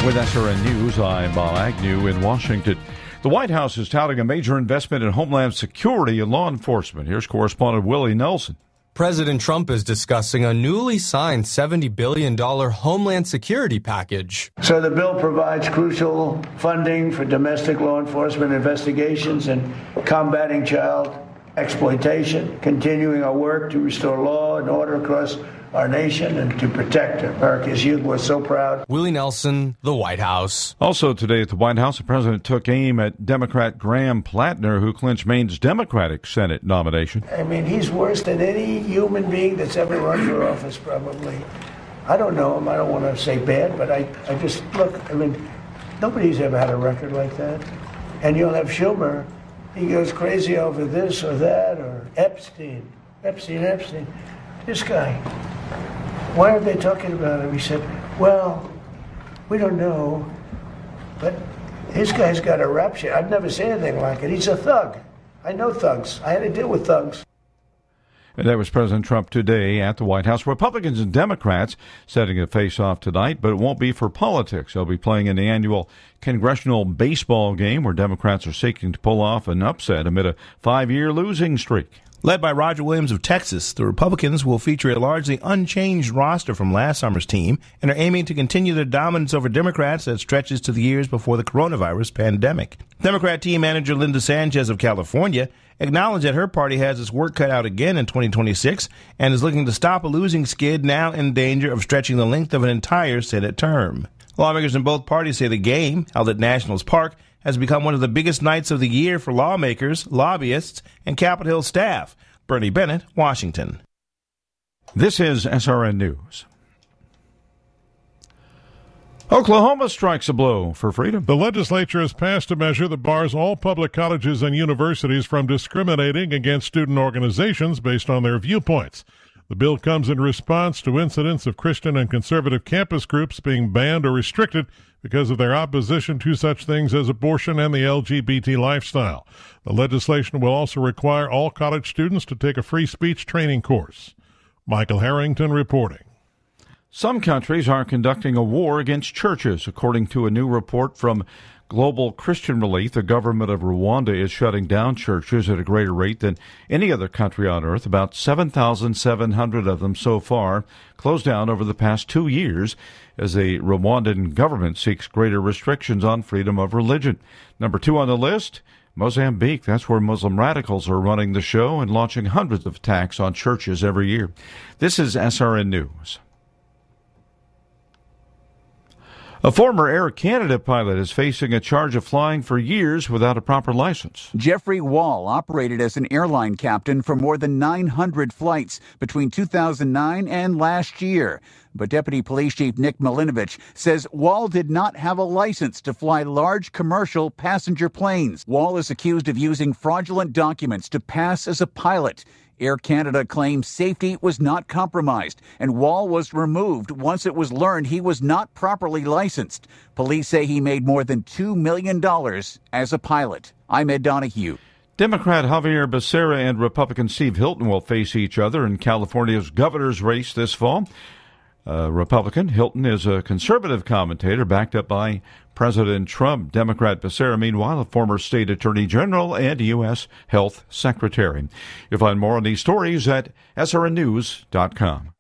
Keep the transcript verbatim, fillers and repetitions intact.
With S R N News, I'm Bob Agnew in Washington. The White House is touting a major investment in homeland security and law enforcement. Here's correspondent Willie Nelson. President Trump is discussing a newly signed seventy billion dollars homeland security package. So the bill provides crucial funding for domestic law enforcement investigations and combating child exploitation, continuing our work to restore law and order across our nation and to protect America's youth. We're so proud. Willie Nelson, the White House. Also today at the White House, the president took aim at Democrat Graham Plattner, who clinched Maine's Democratic Senate nomination. I mean, he's worse than any human being that's ever run for office, probably. I don't know him. I don't want to say bad, but I, I just, look, I mean, nobody's ever had a record like that. And you'll have Schumer. He goes crazy over this or that, or Epstein, Epstein, Epstein. This guy, why are they talking about him? He said, well, we don't know, but this guy's got a rap sheet. I've never seen anything like it. He's a thug. I know thugs. I had to deal with thugs. And that was President Trump today at the White House. Republicans and Democrats setting a face-off tonight, but it won't be for politics. They'll be playing in the annual congressional baseball game where Democrats are seeking to pull off an upset amid a five-year losing streak. Led by Roger Williams of Texas, the Republicans will feature a largely unchanged roster from last summer's team and are aiming to continue their dominance over Democrats that stretches to the years before the coronavirus pandemic. Democrat team manager Linda Sanchez of California acknowledged that her party has its work cut out again in twenty twenty-six and is looking to stop a losing skid now in danger of stretching the length of an entire Senate term. Lawmakers in both parties say the game, held at Nationals Park, has become one of the biggest nights of the year for lawmakers, lobbyists, and Capitol Hill staff. Bernie Bennett, Washington. This is S R N News. Oklahoma strikes a blow for freedom. The legislature has passed a measure that bars all public colleges and universities from discriminating against student organizations based on their viewpoints. The bill comes in response to incidents of Christian and conservative campus groups being banned or restricted because of their opposition to such things as abortion and the L G B T lifestyle. The legislation will also require all college students to take a free speech training course. Michael Harrington reporting. Some countries are conducting a war against churches. According to a new report from Global Christian Relief, the government of Rwanda is shutting down churches at a greater rate than any other country on earth. About seven thousand seven hundred of them so far closed down over the past two years as the Rwandan government seeks greater restrictions on freedom of religion. Number two on the list, Mozambique. That's where Muslim radicals are running the show and launching hundreds of attacks on churches every year. This is S R N News. A former Air Canada pilot is facing a charge of flying for years without a proper license. Jeffrey Wall operated as an airline captain for more than nine hundred flights between two thousand nine and last year. But Deputy Police Chief Nick Milinovich says Wall did not have a license to fly large commercial passenger planes. Wall is accused of using fraudulent documents to pass as a pilot. Air Canada claims safety was not compromised, and Wall was removed once it was learned he was not properly licensed. Police say he made more than two million dollars as a pilot. I'm Ed Donahue. Democrat Javier Becerra and Republican Steve Hilton will face each other in California's governor's race this fall. Uh, Republican Hilton is a conservative commentator backed up by President Trump. Democrat Becerra, meanwhile, a former state attorney general and U S health secretary. You'll find more on these stories at S R N news dot com.